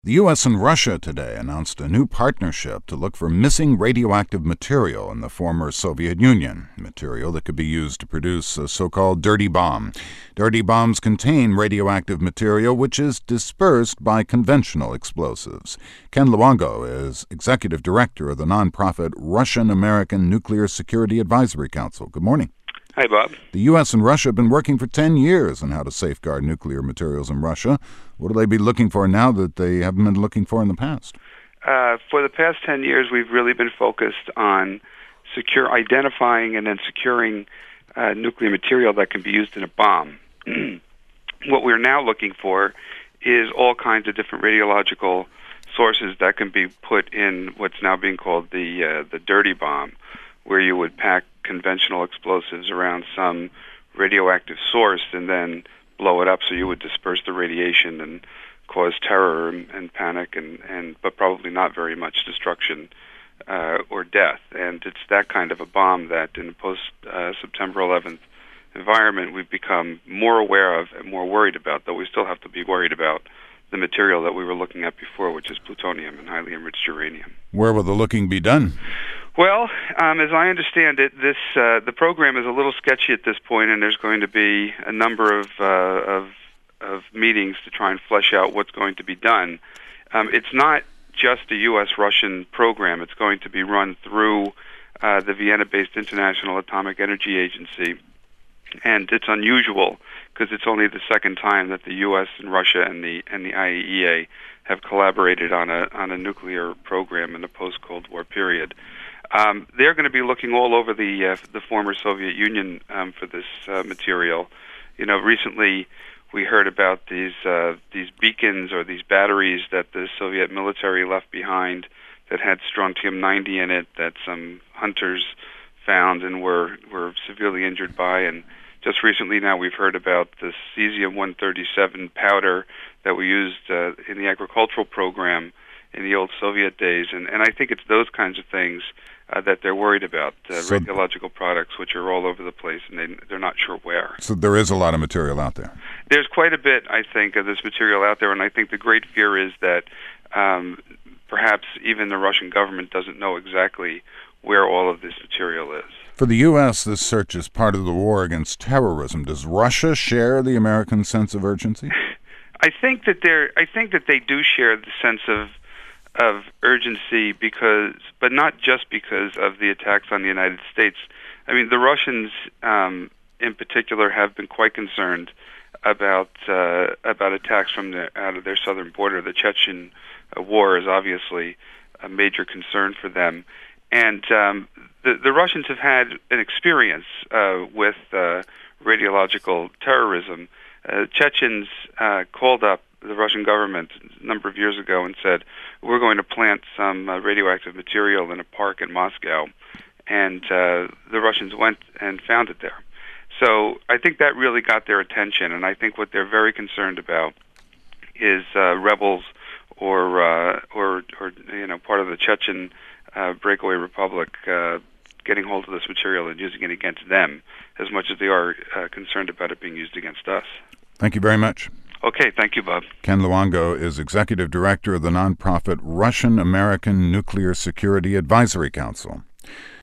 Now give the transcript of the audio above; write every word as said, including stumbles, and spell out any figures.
The U S and Russia today announced a new partnership to look for missing radioactive material in the former Soviet Union, material that could be used to produce a so-called dirty bomb. Dirty bombs contain radioactive material which is dispersed by conventional explosives. Ken Luongo is executive director of the nonprofit Russian-American Nuclear Security Advisory Council. Good morning. Hi, Bob. The U S and Russia have been working for ten years on how to safeguard nuclear materials in Russia. What will they be looking for now that they haven't been looking for in the past? Uh, for the past ten years, we've really been focused on secure identifying and then securing uh, nuclear material that can be used in a bomb. What we're now looking for is all kinds of different radiological sources that can be put in what's now being called the uh, the dirty bomb, where you would pack conventional explosives around some radioactive source and then blow it up so you would disperse the radiation and cause terror and, and panic and, and but probably not very much destruction uh, or death. And it's that kind of a bomb that in the post-September uh, eleventh environment we've become more aware of and more worried about, though we still have to be worried about the material that we were looking at before, which is plutonium and highly enriched uranium. Where will the looking be done? Well, um, as I understand it, this uh, the program is a little sketchy at this point, and there's going to be a number of uh, of, of meetings to try and flesh out what's going to be done. Um, it's not just a U S Russian program. It's going to be run through uh, the Vienna-based International Atomic Energy Agency, and it's unusual because it's only the second time that the U S and Russia and the and the I A E A have collaborated on a on a nuclear program in the post-Cold War period. Um, they're going to be looking all over the uh, the former Soviet Union um, for this uh, material. You know, recently we heard about these uh, these beacons or these batteries that the Soviet military left behind that had strontium ninety in it that some hunters found and were were severely injured by. And just recently now we've heard about the cesium one thirty-seven powder that we used uh, in the agricultural program in the old Soviet days. And, and I think it's those kinds of things Uh, that they're worried about, uh, so, radiological products, which are all over the place, and they, they're not sure where. So there is a lot of material out there. There's quite a bit, I think, of this material out there, and I think the great fear is that um, perhaps even the Russian government doesn't know exactly where all of this material is. For the U S, this search is part of the war against terrorism. Does Russia share the American sense of urgency? I think that they're. I think that they do share the sense of of urgency, because, but not just because of the attacks on the United States. I mean, the Russians, um, in particular, have been quite concerned about uh, about attacks from the, out of their southern border. The Chechen uh, war is obviously a major concern for them, and um, the the Russians have had an experience uh, with uh, radiological terrorism. Uh, Chechens uh, called up the Russian government a number of years ago and said, we're going to plant some uh, radioactive material in a park in Moscow. And uh, the Russians went and found it there. So I think that really got their attention, and I think what they're very concerned about is uh, rebels or, uh, or, or you know, part of the Chechen uh, breakaway republic uh, getting hold of this material and using it against them as much as they are uh, concerned about it being used against us. Thank you very much. Okay, thank you, Bob. Ken Luongo is executive director of the nonprofit Russian-American Nuclear Security Advisory Council.